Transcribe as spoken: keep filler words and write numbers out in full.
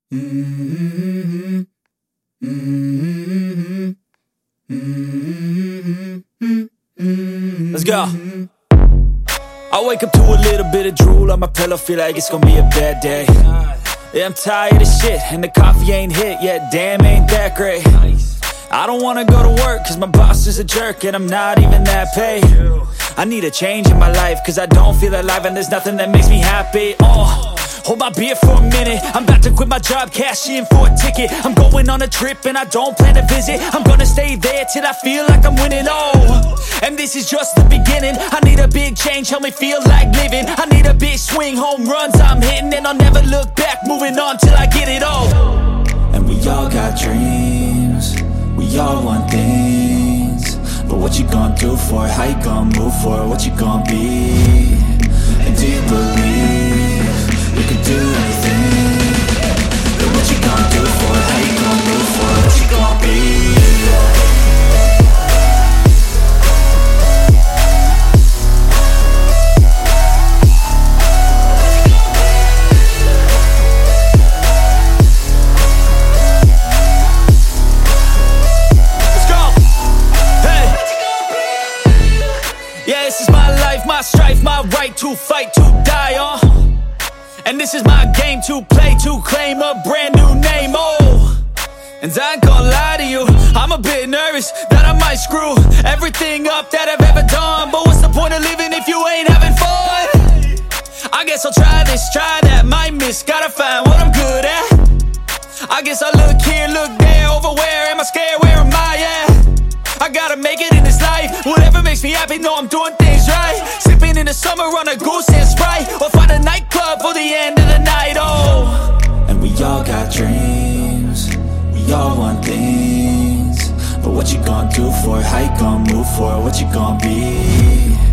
Mm-hmm. Mm-hmm. Mm-hmm. Let's go. I wake up to a little bit of drool on my pillow, feel like it's gonna be a bad day. Yeah, I'm tired of shit, and the coffee ain't hit yet, damn, ain't that great. I don't wanna go to work, cause my boss is a jerk, and I'm not even that paid. I need a change in my life, cause I don't feel alive, and there's nothing that makes me happy. Oh, hold my beer for a minute, I'm about to quit my job, cash in for a ticket. I'm going on a trip, and I don't plan to visit. I'm gonna stay there till I feel like I'm winning, oh. And this is just the beginning. I need a big change, help me feel like living. I need a big swing, home runs I'm hitting, and I'll never look back, moving on till I get it all. And we all got dreams, we all want things, but what you gonna do for it? How you gonna move for it? What you gonna be? And do you believe you can do anything? But what you gonna do for it? How you gonna move for it? What you gonna be? My strife, my right to fight, to die on. And this is my game to play, to claim a brand new name, oh. And I ain't gonna lie to you, I'm a bit nervous that I might screw everything up that I've ever done. But what's the point of living if you ain't having fun? I guess I'll try this, try that, might miss, gotta find what I'm good at. I guess I look here, look there, over where am I scared, where am I at? I gotta make it in this life, whatever makes me happy, know I'm doing things right. Sipping in the summer on a goose and Sprite, or find a nightclub for the end of the night, oh. And we all got dreams, we all want things, but what you gonna do for it? How you gonna move for it? What you gonna be?